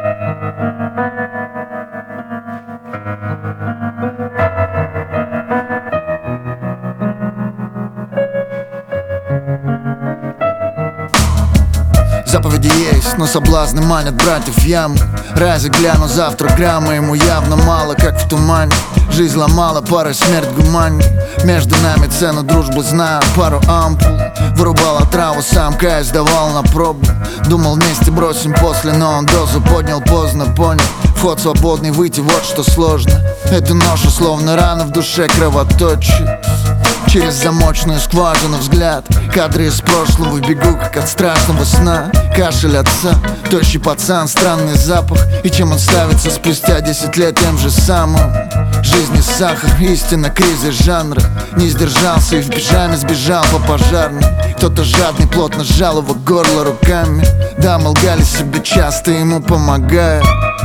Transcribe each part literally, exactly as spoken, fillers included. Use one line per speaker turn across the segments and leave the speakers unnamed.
Заповеди есть, но соблазны манят братьев в яму. Разве гляну завтра грамма, ему явно мало, как в тумане. Жизнь ломала, пара смерть гумань. Между нами цену дружбы знаю, пару ампул. Вырубала траву, сам кайф сдавал на пробу. Думал вместе бросим после, но он дозу поднял, поздно понял. Вход свободный, выйти вот что сложно. Эту ношу словно рана в душе кровоточит. Через замочную скважину взгляд. Кадры из прошлого, бегу как от страшного сна. Кашель отца, тощий пацан, странный запах. И чем он ставится спустя десять лет тем же самым. Жизнь не сахар, истина, кризис жанра. Не сдержался и в пижаме сбежал по пожарной. Кто-то жадный плотно сжал его горло руками. Да, мы лгали себе часто, ему помогая.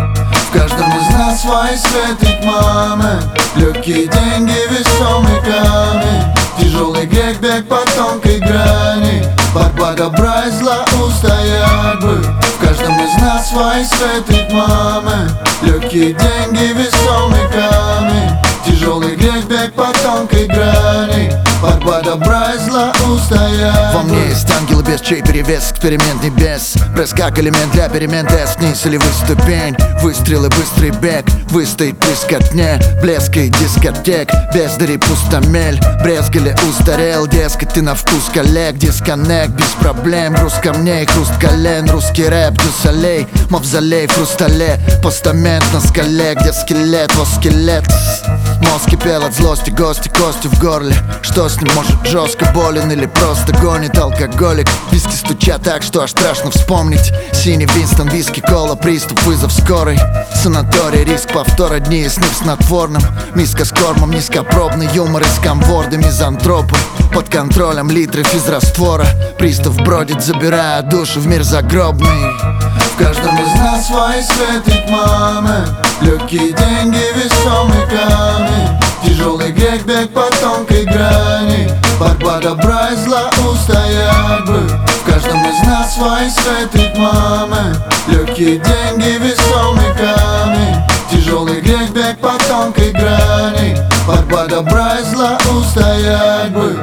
В каждом из нас свой свет и тьма. Легкие деньги, весомый камень. Тяжелый грех, бег по тонкой грани. Борьба добра и зла устоять бы. В каждом из нас свой свет и тьма. Легкие деньги, весомый камень. Тяжелый грех, бег по тонкой грани. Борьба добра и зла устоять. Во мне есть ангелы без чей перевес, эксперимент небес. Пресс как элемент для перемен, тест вниз или выше ступень. Выстрелы, быстрый бег, выстоять трескотне. Блеск и дискотек, бездари пустомель. Брезгали устарел, дескать, ты на вкус коллег. Дисконнект, без проблем, груз камней, хруст колен. Русский рэп, дюсалей, мавзолей в хрустале. Постамент на скале, где скелет, во скелет. Мозг кипел от злости, гости, кости в горле. Что с ним, может жестко болен или просто гонит алкоголик. Виски стучат так, что аж страшно вспомнить. Синий Винстон, виски, кола, приступ, вызов скорой. Санаторий, риск повтора, дни и сны в снотворном. Миска с кормом, низкопробный юмор из камворда. Мизантропы под контролем, литры физраствора. Пристав бродит, забирая душу в мир загробный.
В каждом из нас свой свет и тьма. Легкие деньги, весомый камень. Тяжелый грех, бег по тонкой грани. Борьба добра и зла устоять бы. В каждом из нас свой свет и тьма. Легкие деньги, весомый камень. Тяжелый грех, бег по тонкой грани. Борьба добра и зла устоять бы.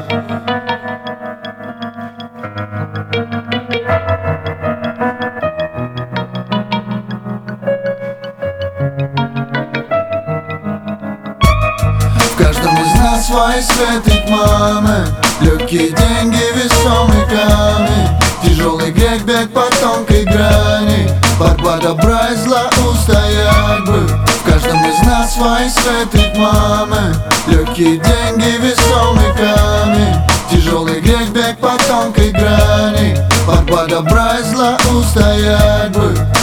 В каждом из нас свой свет и тьма. Легкие деньги, весомый камень. Тяжелый грех, бег по тонкой грани. Борьба добра и зла устоять бы. В каждом из нас свой свет и тьма. Легкие деньги, весомый камень. Тяжелый грех, бег по тонкой грани. Борьба добра и зла устоять бы.